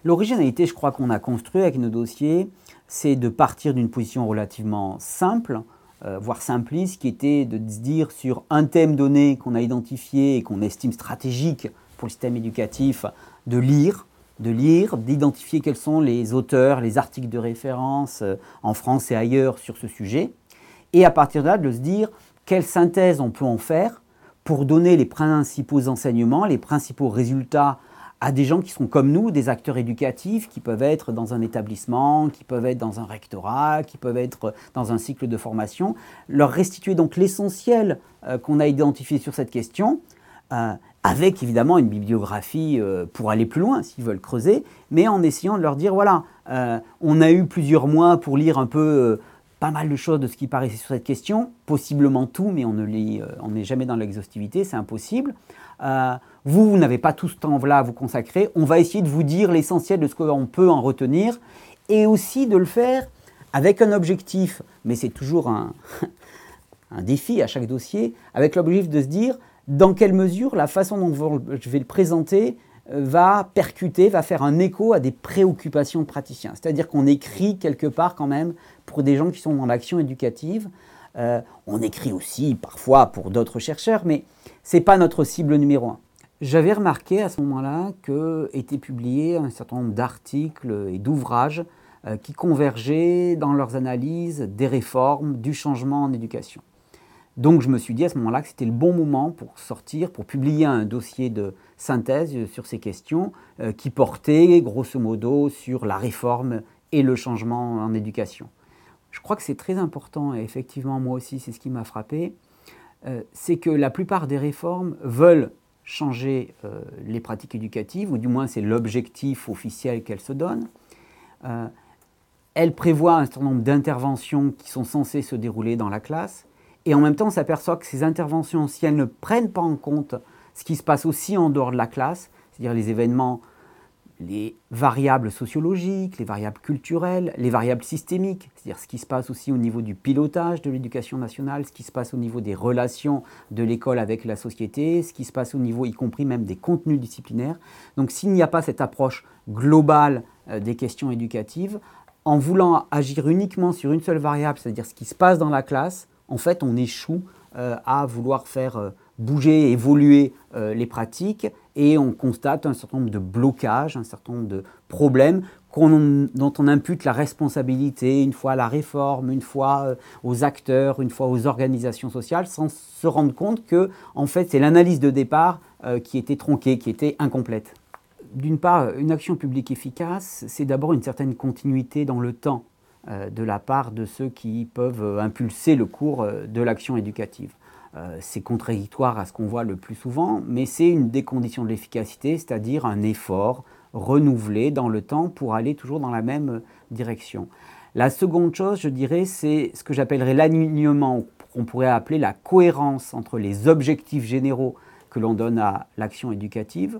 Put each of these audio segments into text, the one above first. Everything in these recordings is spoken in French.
L'originalité, je crois qu'on a construit avec nos dossiers, c'est de partir d'une position relativement simple, voire simpliste, qui était de se dire sur un thème donné qu'on a identifié et qu'on estime stratégique pour le système éducatif, de lire, d'identifier quels sont les auteurs, les articles de référence en France et ailleurs sur ce sujet, et à partir de là, de se dire quelle synthèse on peut en faire pour donner les principaux enseignements, les principaux résultats à des gens qui sont comme nous, des acteurs éducatifs, qui peuvent être dans un établissement, qui peuvent être dans un rectorat, qui peuvent être dans un cycle de formation, leur restituer donc l'essentiel qu'on a identifié sur cette question, avec évidemment une bibliographie pour aller plus loin s'ils veulent creuser, mais en essayant de leur dire voilà, on a eu plusieurs mois pour lire un peu pas mal de choses de ce qui paraissait sur cette question, possiblement tout, mais on n'est jamais dans l'exhaustivité, c'est impossible. Vous n'avez pas tout ce temps-là à vous consacrer, on va essayer de vous dire l'essentiel de ce qu'on peut en retenir, et aussi de le faire avec un objectif, mais c'est toujours un défi à chaque dossier, avec l'objectif de se dire dans quelle mesure la façon dont je vais le présenter va percuter, va faire un écho à des préoccupations de praticiens. C'est-à-dire qu'on écrit quelque part quand même pour des gens qui sont dans l'action éducative. On écrit aussi parfois pour d'autres chercheurs, mais ce n'est pas notre cible numéro un. J'avais remarqué à ce moment-là qu'étaient publiés un certain nombre d'articles et d'ouvrages qui convergeaient dans leurs analyses des réformes, du changement en éducation. Donc je me suis dit à ce moment-là que c'était le bon moment pour sortir, pour publier un dossier de synthèse sur ces questions qui portait grosso modo sur la réforme et le changement en éducation. Je crois que c'est très important, et effectivement moi aussi c'est ce qui m'a frappé, c'est que la plupart des réformes veulent changer les pratiques éducatives, ou du moins c'est l'objectif officiel qu'elles se donnent. Elles prévoient un certain nombre d'interventions qui sont censées se dérouler dans la classe, et en même temps on s'aperçoit que ces interventions, si elles ne prennent pas en compte ce qui se passe aussi en dehors de la classe, c'est-à-dire les événements, les variables sociologiques, les variables culturelles, les variables systémiques, c'est-à-dire ce qui se passe aussi au niveau du pilotage de l'éducation nationale, ce qui se passe au niveau des relations de l'école avec la société, ce qui se passe au niveau y compris même des contenus disciplinaires. Donc s'il n'y a pas cette approche globale des questions éducatives, en voulant agir uniquement sur une seule variable, c'est-à-dire ce qui se passe dans la classe, en fait on échoue à vouloir faire bouger, évoluer les pratiques, et on constate un certain nombre de blocages, un certain nombre de problèmes dont on impute la responsabilité une fois à la réforme, une fois aux acteurs, une fois aux organisations sociales, sans se rendre compte que en fait, c'est l'analyse de départ qui était tronquée, qui était incomplète. D'une part, une action publique efficace, c'est d'abord une certaine continuité dans le temps de la part de ceux qui peuvent impulser le cours de l'action éducative. C'est contradictoire à ce qu'on voit le plus souvent, mais c'est une des conditions de l'efficacité, c'est-à-dire un effort renouvelé dans le temps pour aller toujours dans la même direction. La seconde chose, je dirais, c'est ce que j'appellerais l'alignement, qu'on pourrait appeler la cohérence entre les objectifs généraux que l'on donne à l'action éducative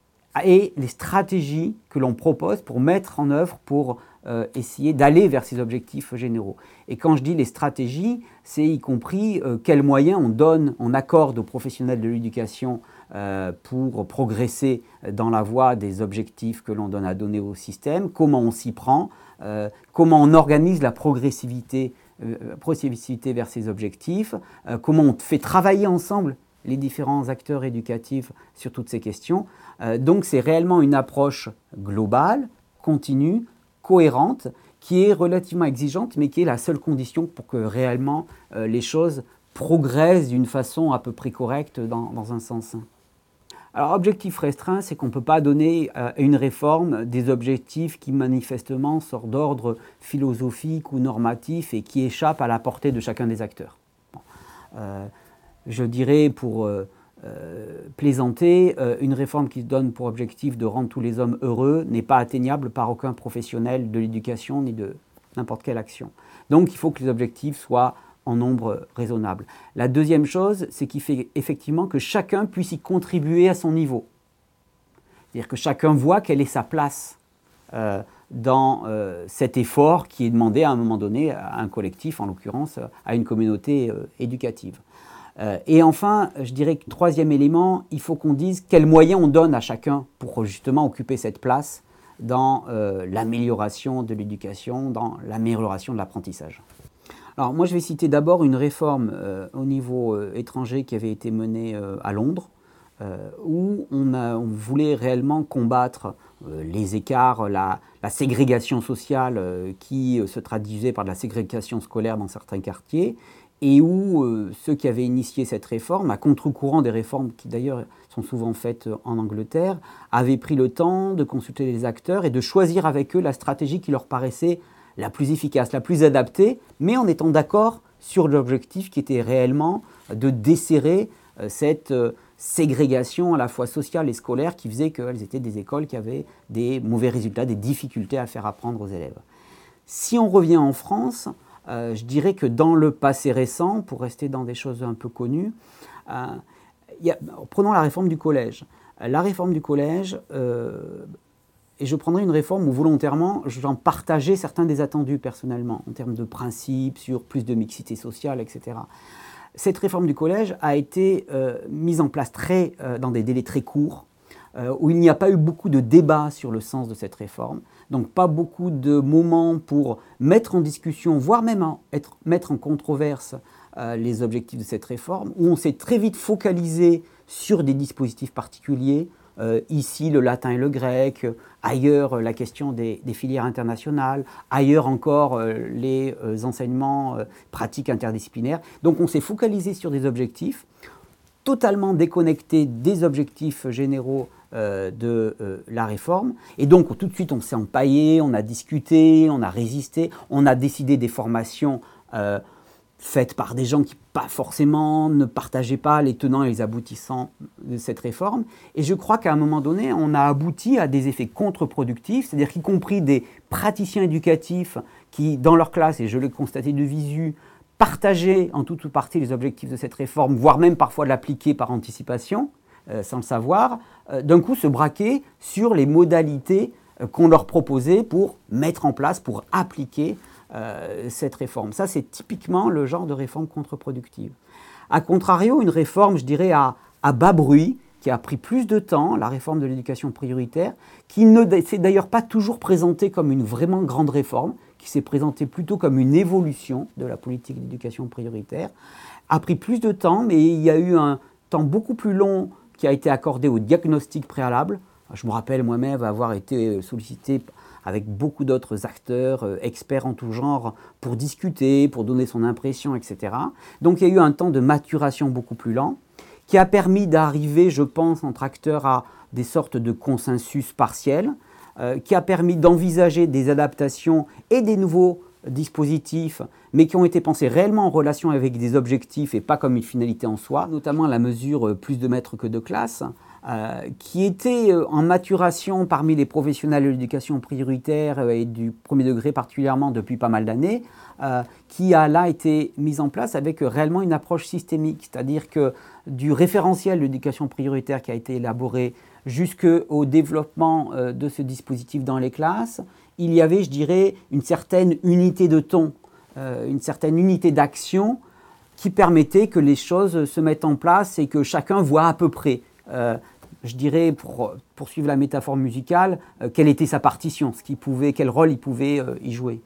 et les stratégies que l'on propose pour mettre en œuvre, pour essayer d'aller vers ces objectifs généraux. Et quand je dis les stratégies, c'est y compris quels moyens on accorde aux professionnels de l'éducation pour progresser dans la voie des objectifs que l'on donne à donner au système, comment on s'y prend, comment on organise la progressivité vers ces objectifs, comment on fait travailler ensemble les différents acteurs éducatifs sur toutes ces questions. Donc c'est réellement une approche globale, continue, cohérente, qui est relativement exigeante, mais qui est la seule condition pour que réellement les choses progressent d'une façon à peu près correcte dans un sens. Alors, objectif restreint, c'est qu'on ne peut pas donner à une réforme des objectifs qui manifestement sortent d'ordre philosophique ou normatif et qui échappent à la portée de chacun des acteurs. Bon. Je dirais pour plaisanter, une réforme qui se donne pour objectif de rendre tous les hommes heureux n'est pas atteignable par aucun professionnel de l'éducation ni de n'importe quelle action. Donc il faut que les objectifs soient en nombre raisonnable. La deuxième chose, c'est qu'il fait effectivement que chacun puisse y contribuer à son niveau. C'est-à-dire que chacun voit quelle est sa place dans cet effort qui est demandé à un moment donné à un collectif, en l'occurrence à une communauté éducative. Et enfin, je dirais que troisième élément, il faut qu'on dise quels moyens on donne à chacun pour justement occuper cette place dans l'amélioration de l'éducation, dans l'amélioration de l'apprentissage. Alors moi je vais citer d'abord une réforme au niveau étranger qui avait été menée à Londres, où on voulait réellement combattre les écarts, la ségrégation sociale qui se traduisait par de la ségrégation scolaire dans certains quartiers, et où ceux qui avaient initié cette réforme, à contre-courant des réformes qui d'ailleurs sont souvent faites en Angleterre, avaient pris le temps de consulter les acteurs et de choisir avec eux la stratégie qui leur paraissait la plus efficace, la plus adaptée, mais en étant d'accord sur l'objectif qui était réellement de desserrer cette ségrégation à la fois sociale et scolaire qui faisait qu'elles étaient des écoles qui avaient des mauvais résultats, des difficultés à faire apprendre aux élèves. Si on revient en France, je dirais que dans le passé récent, pour rester dans des choses un peu connues, prenons la réforme du collège. La réforme du collège, et je prendrai une réforme où volontairement j'en partageais certains des attendus personnellement, en termes de principes, sur plus de mixité sociale, etc. Cette réforme du collège a été mise en place dans des délais très courts, où il n'y a pas eu beaucoup de débats sur le sens de cette réforme, donc pas beaucoup de moments pour mettre en discussion, voire même mettre en controverse les objectifs de cette réforme, où on s'est très vite focalisé sur des dispositifs particuliers, ici le latin et le grec, ailleurs la question des filières internationales, ailleurs encore les enseignements pratiques interdisciplinaires. Donc on s'est focalisé sur des objectifs totalement déconnectés des objectifs généraux de la réforme. Et donc tout de suite on s'est empaillé, on a discuté, on a résisté, on a décidé des formations faites par des gens qui pas forcément ne partageaient pas les tenants et les aboutissants de cette réforme. Et je crois qu'à un moment donné, on a abouti à des effets contre-productifs, c'est-à-dire qu'y compris des praticiens éducatifs qui, dans leur classe, et je l'ai constaté de visu, partageaient en toute ou partie les objectifs de cette réforme, voire même parfois l'appliquer par anticipation, sans le savoir, d'un coup se braquaient sur les modalités qu'on leur proposait pour mettre en place, pour appliquer cette réforme. Ça, c'est typiquement le genre de réforme contre-productive. A contrario, une réforme, je dirais, à bas bruit, qui a pris plus de temps, la réforme de l'éducation prioritaire, qui ne s'est d'ailleurs pas toujours présentée comme une vraiment grande réforme, qui s'est présentée plutôt comme une évolution de la politique d'éducation prioritaire, a pris plus de temps, mais il y a eu un temps beaucoup plus long qui a été accordé au diagnostic préalable. Je me rappelle moi-même avoir été sollicité avec beaucoup d'autres acteurs, experts en tout genre, pour discuter, pour donner son impression, etc. Donc il y a eu un temps de maturation beaucoup plus lent, qui a permis d'arriver, je pense, entre acteurs à des sortes de consensus partiels, qui a permis d'envisager des adaptations et des nouveaux dispositifs, mais qui ont été pensés réellement en relation avec des objectifs et pas comme une finalité en soi, notamment la mesure plus de maîtres que de classes, qui était en maturation parmi les professionnels de l'éducation prioritaire et du premier degré particulièrement depuis pas mal d'années, qui a là été mise en place avec réellement une approche systémique, c'est-à-dire que du référentiel de l'éducation prioritaire qui a été élaboré jusqu'au développement de ce dispositif dans les classes, il y avait, je dirais, une certaine unité de ton, une certaine unité d'action qui permettait que les choses se mettent en place et que chacun voit à peu près, je dirais, pour poursuivre la métaphore musicale, quelle était sa partition, quel rôle il pouvait y jouer.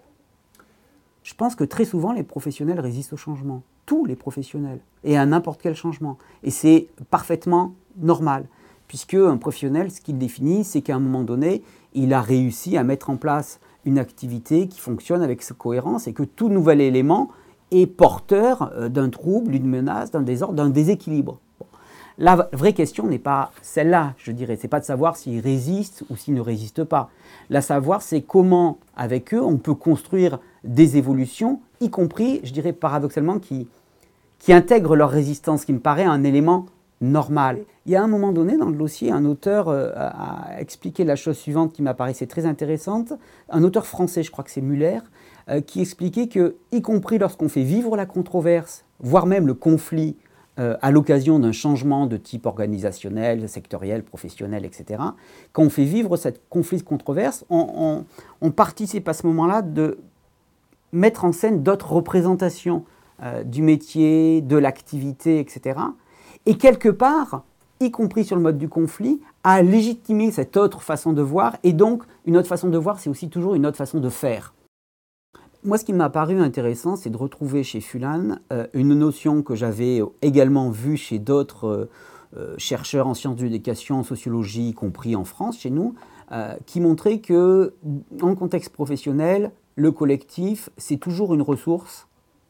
Je pense que très souvent, les professionnels résistent au changement, tous les professionnels, et à n'importe quel changement. Et c'est parfaitement normal, puisque un professionnel, ce qu'il définit, c'est qu'à un moment donné, il a réussi à mettre en place une activité qui fonctionne avec cohérence et que tout nouvel élément est porteur d'un trouble, d'une menace, d'un désordre, d'un déséquilibre. Bon. La vraie question n'est pas celle-là, je dirais. C'est pas de savoir s'ils résistent ou s'ils ne résistent pas. La savoir, c'est comment, avec eux, on peut construire des évolutions, y compris, je dirais paradoxalement, qui intègrent leur résistance, qui me paraît un élément normal. Il y a un moment donné, dans le dossier, un auteur a expliqué la chose suivante qui m'apparaissait très intéressante. Un auteur français, je crois que c'est Muller, qui expliquait que, y compris lorsqu'on fait vivre la controverse, voire même le conflit, à l'occasion d'un changement de type organisationnel, sectoriel, professionnel, etc., quand on fait vivre cette conflit de controverse, on participe à ce moment-là de mettre en scène d'autres représentations du métier, de l'activité, etc. Et quelque part, y compris sur le mode du conflit, à légitimer cette autre façon de voir. Et donc, une autre façon de voir, c'est aussi toujours une autre façon de faire. Moi, ce qui m'a paru intéressant, c'est de retrouver chez Fulan une notion que j'avais également vue chez d'autres chercheurs en sciences de l'éducation, en sociologie, y compris en France, chez nous, qui montrait que, en contexte professionnel, le collectif, c'est toujours une ressource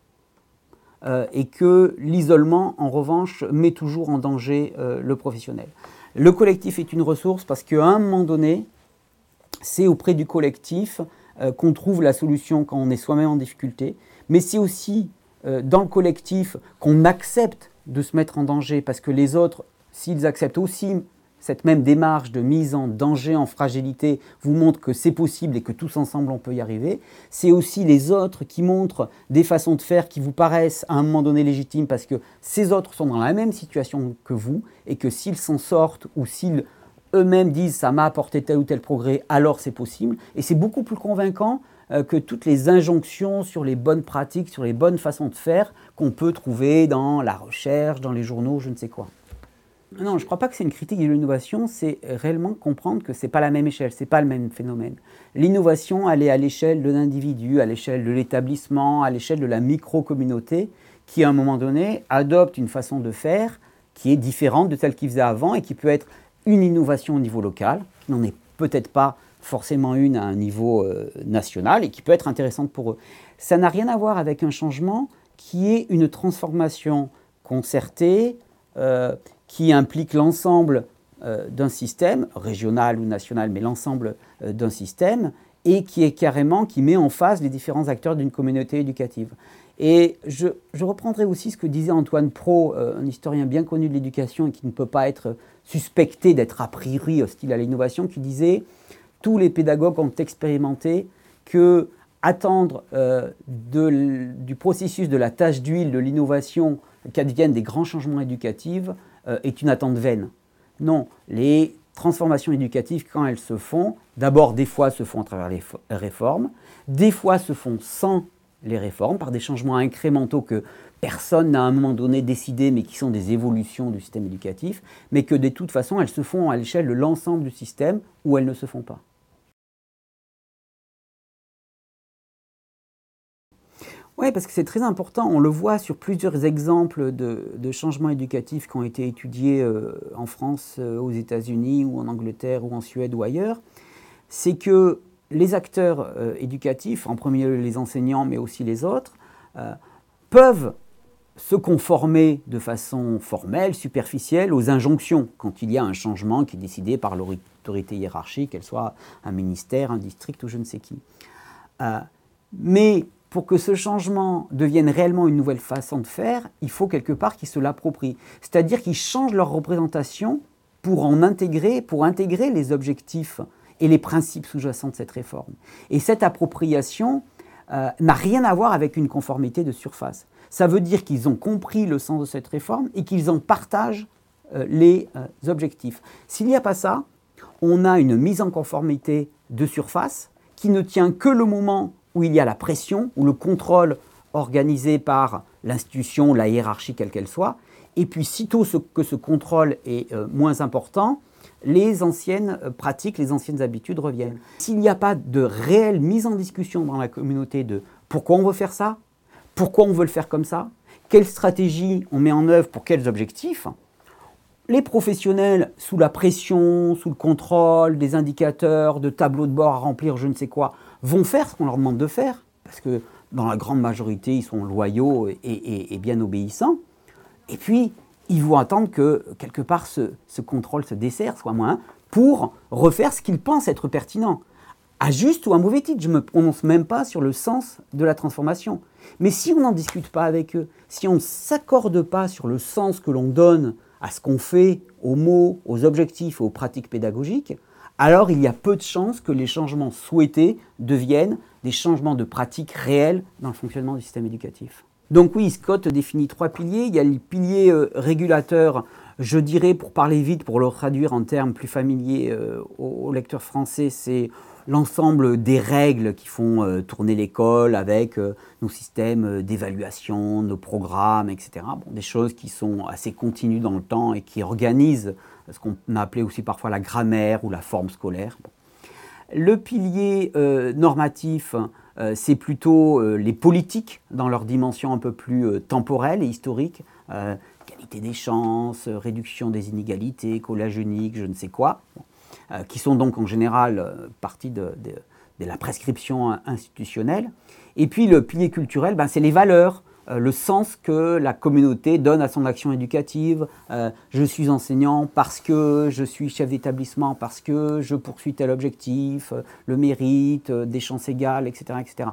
et que l'isolement, en revanche, met toujours en danger le professionnel. Le collectif est une ressource parce qu'à un moment donné, c'est auprès du collectif qu'on trouve la solution quand on est soi-même en difficulté, mais c'est aussi dans le collectif qu'on accepte de se mettre en danger parce que les autres, s'ils acceptent aussi cette même démarche de mise en danger, en fragilité, vous montre que c'est possible et que tous ensemble on peut y arriver. C'est aussi les autres qui montrent des façons de faire qui vous paraissent à un moment donné légitimes parce que ces autres sont dans la même situation que vous et que s'ils s'en sortent ou s'ils eux-mêmes disent ça m'a apporté tel ou tel progrès, alors c'est possible. Et c'est beaucoup plus convaincant que toutes les injonctions sur les bonnes pratiques, sur les bonnes façons de faire qu'on peut trouver dans la recherche, dans les journaux, je ne sais quoi. Non, je ne crois pas que c'est une critique de l'innovation, c'est réellement comprendre que ce n'est pas la même échelle, ce n'est pas le même phénomène. L'innovation, elle est à l'échelle de l'individu, à l'échelle de l'établissement, à l'échelle de la micro-communauté, qui à un moment donné adopte une façon de faire qui est différente de celle qu'il faisait avant et qui peut être une innovation au niveau local, qui n'en est peut-être pas forcément une à un niveau national et qui peut être intéressante pour eux. Ça n'a rien à voir avec un changement qui est une transformation concertée, qui implique l'ensemble d'un système, régional ou national, mais l'ensemble d'un système, et qui est carrément, qui met en phase les différents acteurs d'une communauté éducative. Et je reprendrai aussi ce que disait Antoine Pro, un historien bien connu de l'éducation et qui ne peut pas être suspecté d'être a priori hostile à l'innovation, qui disait « Tous les pédagogues ont expérimenté que attendre du processus de la tâche d'huile de l'innovation qu'adviennent des grands changements éducatifs est une attente vaine. » Non, les transformations éducatives, quand elles se font, d'abord des fois se font à travers les réformes, des fois se font sans les réformes, par des changements incrémentaux que personne n'a à un moment donné décidé, mais qui sont des évolutions du système éducatif, mais que de toute façon, elles se font à l'échelle de l'ensemble du système ou elles ne se font pas. Oui, parce que c'est très important, on le voit sur plusieurs exemples de changements éducatifs qui ont été étudiés en France, aux États-Unis, ou en Angleterre, ou en Suède, ou ailleurs, c'est que les acteurs éducatifs, en premier lieu les enseignants, mais aussi les autres, peuvent se conformer de façon formelle, superficielle, aux injonctions, quand il y a un changement qui est décidé par l'autorité hiérarchique, qu'elle soit un ministère, un district ou je ne sais qui. Mais pour que ce changement devienne réellement une nouvelle façon de faire, il faut quelque part qu'ils se l'approprient. C'est-à-dire qu'ils changent leur représentation pour intégrer les objectifs et les principes sous-jacents de cette réforme. Et cette appropriation n'a rien à voir avec une conformité de surface. Ça veut dire qu'ils ont compris le sens de cette réforme et qu'ils en partagent les objectifs. S'il n'y a pas ça, on a une mise en conformité de surface qui ne tient que le moment où il y a la pression, ou le contrôle organisé par l'institution, la hiérarchie quelle qu'elle soit, et puis sitôt que ce contrôle est moins important, les anciennes pratiques, les anciennes habitudes reviennent. S'il n'y a pas de réelle mise en discussion dans la communauté de pourquoi on veut faire ça, pourquoi on veut le faire comme ça, quelle stratégie on met en œuvre pour quels objectifs, les professionnels, sous la pression, sous le contrôle des indicateurs, de tableaux de bord à remplir, je ne sais quoi, vont faire ce qu'on leur demande de faire, parce que dans la grande majorité, ils sont loyaux et bien obéissants. Et puis, ils vont attendre que, quelque part, ce contrôle se desserre, soit moins, pour refaire ce qu'ils pensent être pertinent. À juste ou à mauvais titre, je ne me prononce même pas sur le sens de la transformation. Mais si on n'en discute pas avec eux, si on ne s'accorde pas sur le sens que l'on donne à ce qu'on fait, aux mots, aux objectifs, aux pratiques pédagogiques, alors il y a peu de chances que les changements souhaités deviennent des changements de pratiques réels dans le fonctionnement du système éducatif. Donc oui, Scott définit 3 piliers. Il y a le pilier régulateur, je dirais, pour parler vite, pour le traduire en termes plus familiers aux lecteurs français, c'est l'ensemble des règles qui font tourner l'école avec nos systèmes d'évaluation, nos programmes, etc. Bon, des choses qui sont assez continues dans le temps et qui organisent ce qu'on a appelé aussi parfois la grammaire ou la forme scolaire. Bon. Le pilier normatif, c'est plutôt les politiques dans leur dimension un peu plus temporelle et historique. Égalité des chances, réduction des inégalités, collège unique, je ne sais quoi, qui sont donc en général partie de la prescription institutionnelle. Et puis le pilier culturel, c'est les valeurs, le sens que la communauté donne à son action éducative. Je suis enseignant parce que je suis chef d'établissement, parce que je poursuis tel objectif, le mérite, des chances égales, etc. etc.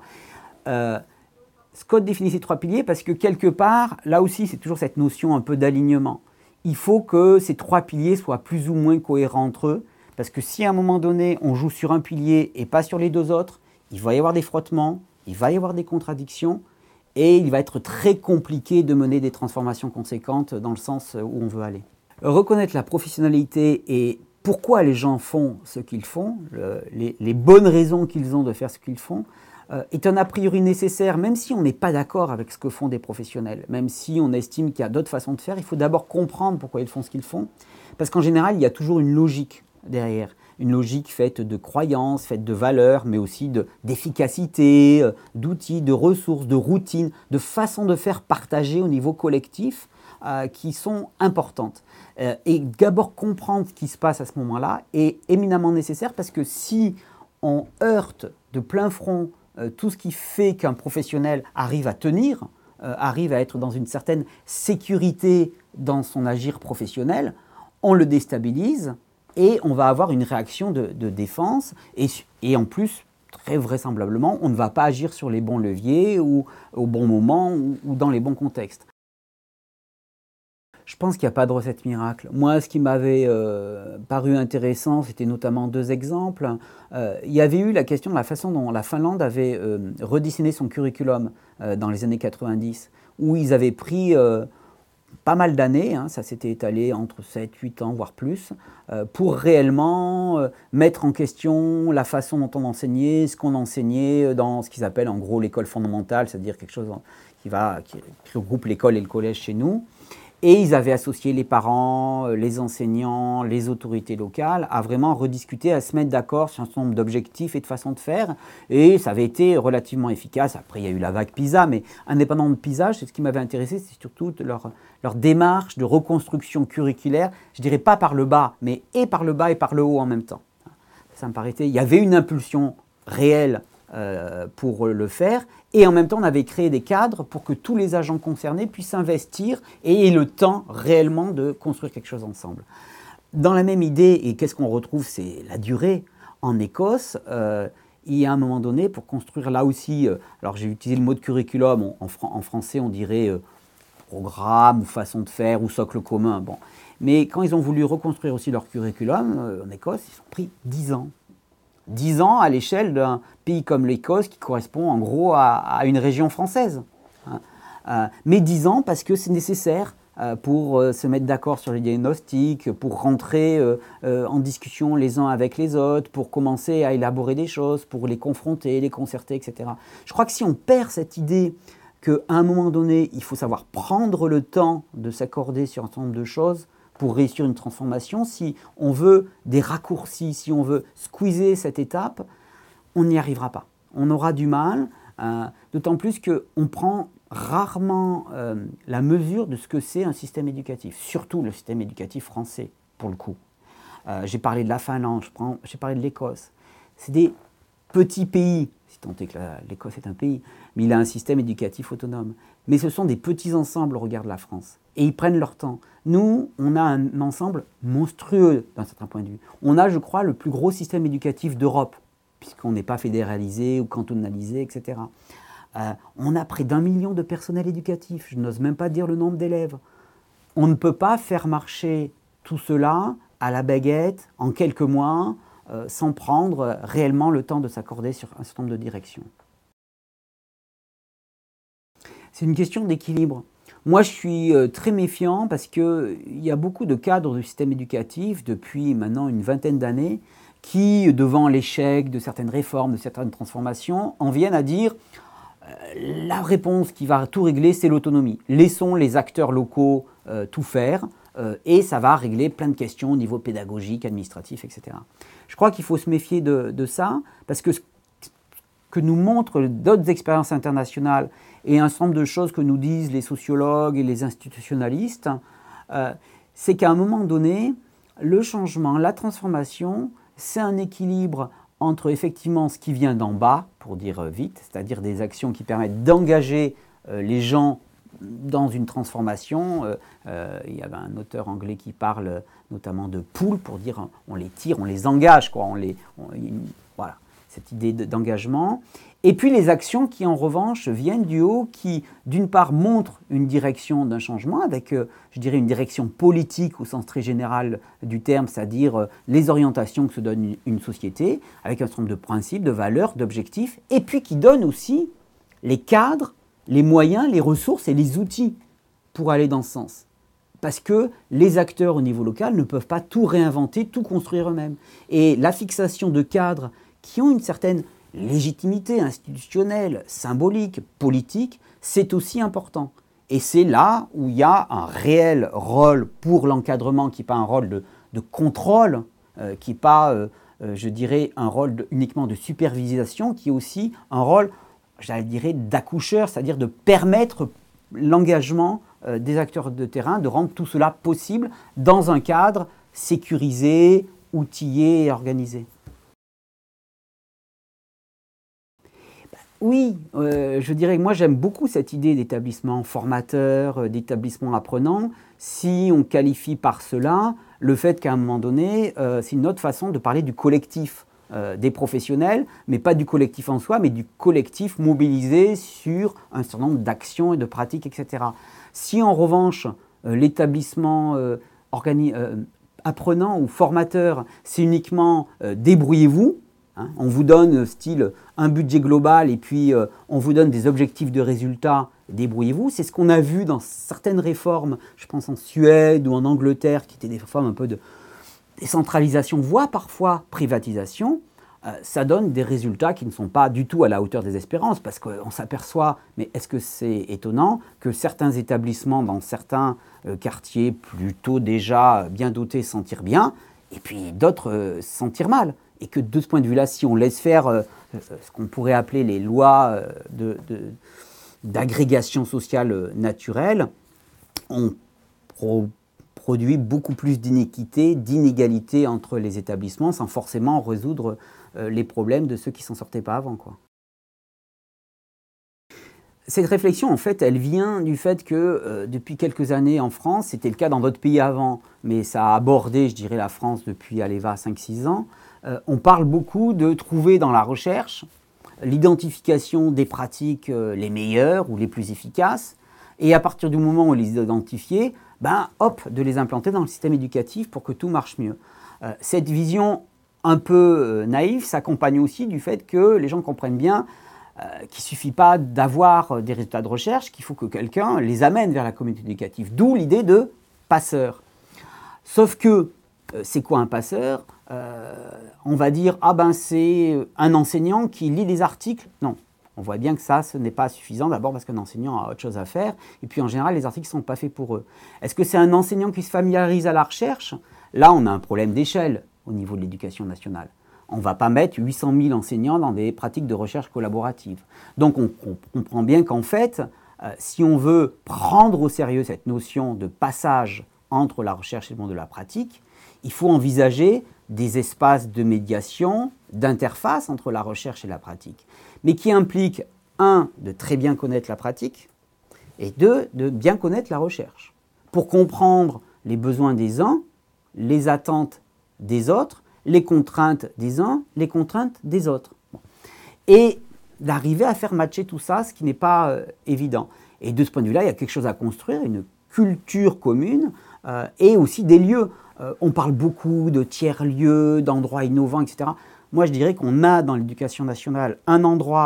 Scott définit ces 3 piliers parce que quelque part, là aussi, c'est toujours cette notion un peu d'alignement. Il faut que ces 3 piliers soient plus ou moins cohérents entre eux, parce que si à un moment donné, on joue sur un pilier et pas sur les 2 autres, il va y avoir des frottements, il va y avoir des contradictions, et il va être très compliqué de mener des transformations conséquentes dans le sens où on veut aller. Reconnaître la professionnalité et pourquoi les gens font ce qu'ils font, les bonnes raisons qu'ils ont de faire ce qu'ils font, est un a priori nécessaire, même si on n'est pas d'accord avec ce que font des professionnels, même si on estime qu'il y a d'autres façons de faire, il faut d'abord comprendre pourquoi ils font ce qu'ils font, parce qu'en général, il y a toujours une logique derrière, une logique faite de croyances, faite de valeurs, mais aussi d'efficacité, d'outils, de ressources, de routines, de façons de faire partagées au niveau collectif qui sont importantes. Et d'abord comprendre ce qui se passe à ce moment-là est éminemment nécessaire parce que si on heurte de plein front tout ce qui fait qu'un professionnel arrive à tenir, arrive à être dans une certaine sécurité dans son agir professionnel, on le déstabilise et on va avoir une réaction de défense et en plus, très vraisemblablement, on ne va pas agir sur les bons leviers ou au bon moment ou dans les bons contextes. Je pense qu'il n'y a pas de recette miracle. Moi, ce qui m'avait paru intéressant, c'était notamment 2 exemples. Il y avait eu la question de la façon dont la Finlande avait redessiné son curriculum dans les années 90, où ils avaient pris pas mal d'années, ça s'était étalé entre 7, 8 ans, voire plus, pour réellement mettre en question la façon dont on enseignait, ce qu'on enseignait dans ce qu'ils appellent en gros l'école fondamentale, c'est-à-dire quelque chose qui regroupe l'école et le collège chez nous. Et ils avaient associé les parents, les enseignants, les autorités locales à vraiment rediscuter, à se mettre d'accord sur un certain nombre d'objectifs et de façons de faire. Et ça avait été relativement efficace. Après, il y a eu la vague PISA, mais indépendamment de PISA, ce qui m'avait intéressé, c'est surtout leur démarche de reconstruction curriculaire, je dirais pas par le bas, mais et par le bas et par le haut en même temps. Ça me paraissait, il y avait une impulsion réelle pour le faire, et en même temps on avait créé des cadres pour que tous les agents concernés puissent investir et aient le temps réellement de construire quelque chose ensemble. Dans la même idée, et qu'est-ce qu'on retrouve, c'est la durée. En Écosse, il y a un moment donné, pour construire là aussi, alors j'ai utilisé le mot de curriculum, en français on dirait programme ou façon de faire ou socle commun, bon. Mais quand ils ont voulu reconstruire aussi leur curriculum, en Écosse, ils ont pris 10 ans. 10 ans à l'échelle d'un pays comme l'Écosse qui correspond en gros à une région française. Mais 10 ans parce que c'est nécessaire pour se mettre d'accord sur les diagnostics, pour rentrer en discussion les uns avec les autres, pour commencer à élaborer des choses, pour les confronter, les concerter, etc. Je crois que si on perd cette idée qu'à un moment donné, il faut savoir prendre le temps de s'accorder sur un certain nombre de choses, pour réussir une transformation, si on veut des raccourcis, si on veut squeezer cette étape, on n'y arrivera pas. On aura du mal, d'autant plus qu'on prend rarement la mesure de ce que c'est un système éducatif, surtout le système éducatif français, pour le coup. J'ai parlé de la Finlande, j'ai parlé de l'Écosse. C'est des petits pays, si tant est que l'Écosse est un pays, mais il a un système éducatif autonome. Mais ce sont des petits ensembles au regard de la France. Et ils prennent leur temps. Nous, on a un ensemble monstrueux d'un certain point de vue. On a, je crois, le plus gros système éducatif d'Europe, puisqu'on n'est pas fédéralisé ou cantonalisé, etc. On a près d'1 million de personnel éducatif. Je n'ose même pas dire le nombre d'élèves. On ne peut pas faire marcher tout cela à la baguette en quelques mois, sans prendre réellement le temps de s'accorder sur un certain nombre de directions. C'est une question d'équilibre. Moi, je suis très méfiant parce qu'il y a beaucoup de cadres du système éducatif depuis maintenant une vingtaine d'années qui, devant l'échec de certaines réformes, de certaines transformations, en viennent à dire la réponse qui va tout régler, c'est l'autonomie. Laissons les acteurs locaux tout faire et ça va régler plein de questions au niveau pédagogique, administratif, etc. Je crois qu'il faut se méfier de ça parce que ce que nous montrent d'autres expériences internationales et un certain nombre de choses que nous disent les sociologues et les institutionnalistes, c'est qu'à un moment donné, le changement, la transformation, c'est un équilibre entre effectivement ce qui vient d'en bas, pour dire vite, c'est-à-dire des actions qui permettent d'engager les gens dans une transformation. Il y avait un auteur anglais qui parle notamment de pull, pour dire on les tire, on les engage, quoi, voilà, cette idée d'engagement. Et puis les actions qui en revanche viennent du haut, qui d'une part montrent une direction d'un changement, avec je dirais une direction politique au sens très général du terme, c'est-à-dire les orientations que se donne une société, avec un certain nombre de principes, de valeurs, d'objectifs, et puis qui donnent aussi les cadres, les moyens, les ressources et les outils pour aller dans ce sens. Parce que les acteurs au niveau local ne peuvent pas tout réinventer, tout construire eux-mêmes. Et la fixation de cadres qui ont une certaine légitimité institutionnelle, symbolique, politique, c'est aussi important. Et c'est là où il y a un réel rôle pour l'encadrement, qui n'est pas un rôle de contrôle, qui n'est pas, je dirais, un rôle uniquement de supervision, qui est aussi un rôle, je dirais, d'accoucheur, c'est-à-dire de permettre l'engagement des acteurs de terrain, de rendre tout cela possible dans un cadre sécurisé, outillé et organisé. Oui, je dirais que moi j'aime beaucoup cette idée d'établissement formateur, d'établissement apprenant, si on qualifie par cela le fait qu'à un moment donné, c'est une autre façon de parler du collectif des professionnels, mais pas du collectif en soi, mais du collectif mobilisé sur un certain nombre d'actions et de pratiques, etc. Si en revanche, l'établissement apprenant ou formateur, c'est uniquement débrouillez-vous, hein, on vous donne style un budget global et puis on vous donne des objectifs de résultats, débrouillez-vous. C'est ce qu'on a vu dans certaines réformes, je pense en Suède ou en Angleterre, qui étaient des réformes un peu de décentralisation, voire parfois privatisation. Ça donne des résultats qui ne sont pas du tout à la hauteur des espérances, parce qu'on s'aperçoit, mais est-ce que c'est étonnant, que certains établissements dans certains quartiers plutôt déjà bien dotés s'en tirent bien, et puis d'autres s'en tirent mal. Et que de ce point de vue-là, si on laisse faire ce qu'on pourrait appeler les lois d'agrégation sociale naturelle, on produit beaucoup plus d'inéquité, d'inégalité entre les établissements, sans forcément résoudre les problèmes de ceux qui ne s'en sortaient pas avant, quoi. Cette réflexion, en fait, elle vient du fait que depuis quelques années en France, c'était le cas dans d'autres pays avant, mais ça a abordé, je dirais, la France depuis, 5-6 ans, on parle beaucoup de trouver dans la recherche l'identification des pratiques les meilleures ou les plus efficaces, et à partir du moment où on les identifie, de les implanter dans le système éducatif pour que tout marche mieux. Cette vision un peu naïve s'accompagne aussi du fait que les gens comprennent bien qu'il ne suffit pas d'avoir des résultats de recherche, qu'il faut que quelqu'un les amène vers la communauté éducative, d'où l'idée de passeur. Sauf que, c'est quoi un passeur ? On va dire, c'est un enseignant qui lit des articles. Non, on voit bien que ça, ce n'est pas suffisant, d'abord parce qu'un enseignant a autre chose à faire, et puis en général, les articles ne sont pas faits pour eux. Est-ce que c'est un enseignant qui se familiarise à la recherche ? Là, on a un problème d'échelle au niveau de l'éducation nationale. On ne va pas mettre 800 000 enseignants dans des pratiques de recherche collaborative. Donc on comprend bien qu'en fait, si on veut prendre au sérieux cette notion de passage entre la recherche et le monde de la pratique, il faut envisager des espaces de médiation, d'interface entre la recherche et la pratique, mais qui impliquent, de très bien connaître la pratique, et de bien connaître la recherche, pour comprendre les besoins des uns, les attentes des autres, les contraintes des uns, les contraintes des autres. Et d'arriver à faire matcher tout ça, ce qui n'est pas évident. Et de ce point de vue-là, il y a quelque chose à construire, une culture commune, et aussi des lieux. On parle beaucoup de tiers-lieux, d'endroits innovants, etc. Moi, je dirais qu'on a dans l'éducation nationale un endroit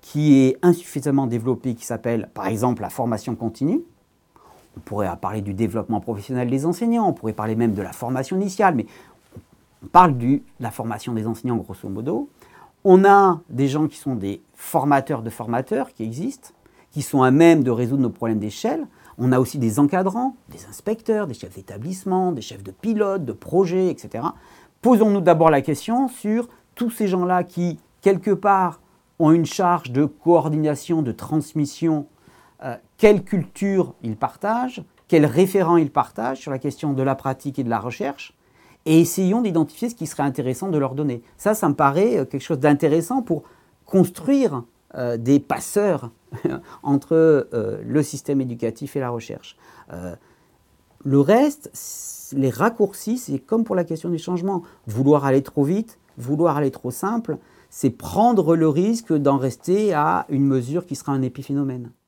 qui est insuffisamment développée, qui s'appelle par exemple la formation continue. On pourrait parler du développement professionnel des enseignants, on pourrait parler même de la formation initiale, mais on parle de la formation des enseignants grosso modo. On a des gens qui sont des formateurs de formateurs qui existent, qui sont à même de résoudre nos problèmes d'échelle. On a aussi des encadrants, des inspecteurs, des chefs d'établissement, des chefs de pilote, de projets, etc. Posons-nous d'abord la question sur tous ces gens-là qui, quelque part, ont une charge de coordination, de transmission. Quelle culture ils partagent, quels référents ils partagent sur la question de la pratique et de la recherche, et essayons d'identifier ce qui serait intéressant de leur donner. Ça me paraît quelque chose d'intéressant pour construire des passeurs entre le système éducatif et la recherche. Le reste, les raccourcis, c'est comme pour la question du changement. Vouloir aller trop vite, vouloir aller trop simple, c'est prendre le risque d'en rester à une mesure qui sera un épiphénomène.